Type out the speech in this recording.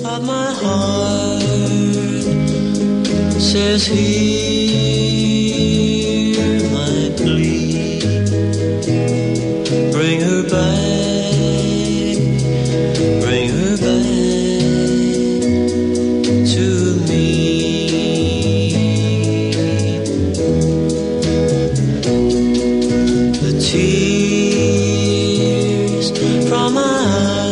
But my heart says, hear my plea. Bring her back, bring her back to me. The tears from my eyes